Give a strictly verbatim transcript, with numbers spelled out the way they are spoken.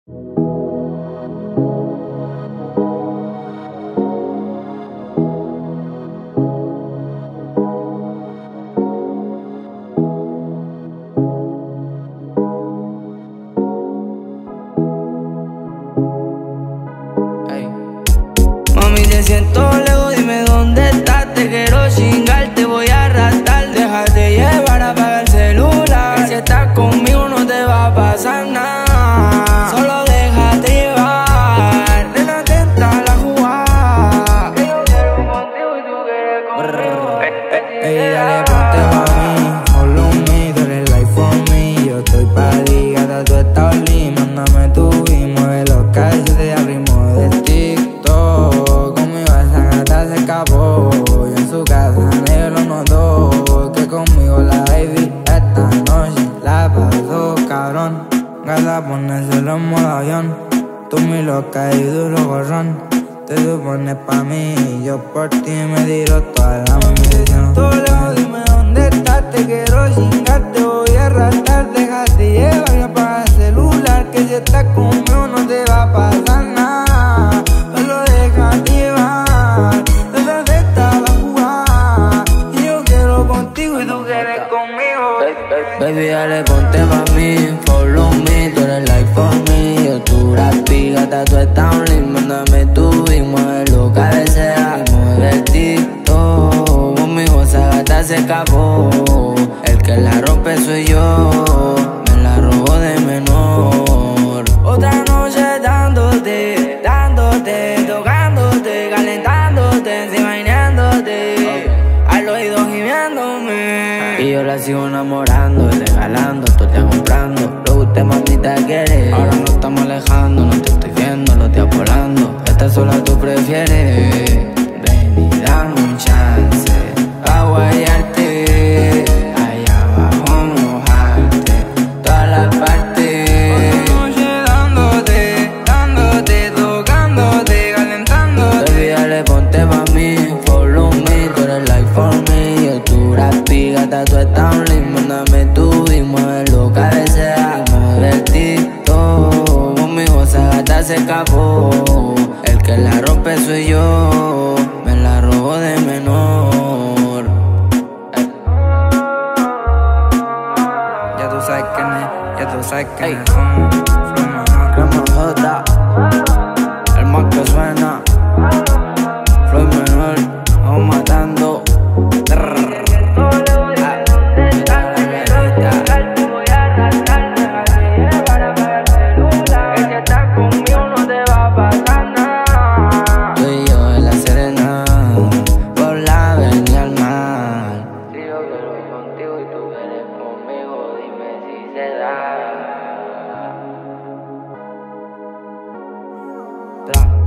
Mami, te siento lejos, dime dónde estás. Te quiero chingar, te voy a arrastrar. Déjate llevar, apaga el celular, que si estás conmigo no te va a pasar nada. Solo déjate llevar, nena, atenta la jugada. Que yo quiero contigo y tú quieres conmigo. Ey, dale, ponte pa' mí, follow me, tú eres life for me. Yo estoy pa' ti, gata, tú estás lit. Mándame tu y mueve los calzones al ritmo del TikTok. Conmigo esa gata se escapó, y en su casa nadie lo notó. Que conmigo la baby esta noche la pasó cabrón. Gata, ponérselo en modo avión. Tú mi loca y duro gorrón. Te supones pa' mí y yo por ti me tiro toda la misión. Todo lejos, dime dónde estás. Te quiero chingar, te voy a arrastrar. Déjate llevar y apaga el celular, que si estás conmigo no te va a pasar nada. Solo déjate llevar, detrás está la jugada. Y yo quiero contigo y tú quieres conmigo. Baby, dale, ponte pa' mí, follow me, tú eres life for me. Yo tu rapi, gata, tú estás un link. Mándame tu y mueve lo que desea. Mueve el TikTok, conmigo esa gata se escapó. El que la rompe soy yo, me la robó de menor. Otra noche dándote, dándote, tocándote, calentándote, enseñándote, al oído gimiéndome. Y yo la sigo enamorando, regalando, tú te comprando. Lo que usted mamita quiere. Ahora nos estamos alejando, no te estoy viendo, los días volando. Esta sola tú prefieres. Ven y dame un chance pa' guayarte, allá abajo mojarte, todas las partes. Otra noche dándote, dándote, tocándote, calentándote. Baby, dale, ponte pa' mí, follow me, tú eres life for me. Yo tu rapi, gata, tú estás un link. Mándame tu y mueve lo que desea. Mueve el TikTok, conmigo esa gata se escapó. El que la rompe soy yo, me la robó de menor. Ya tú sabes quién es, ya tú sabes quién es. Flow Menor, Crema J, el más que suena. Flow Menor, vamos matando. Tú y yo en la Serena, por la avenida al mar. Si yo quiero contigo y tú quieres conmigo, dime si se da. Tra.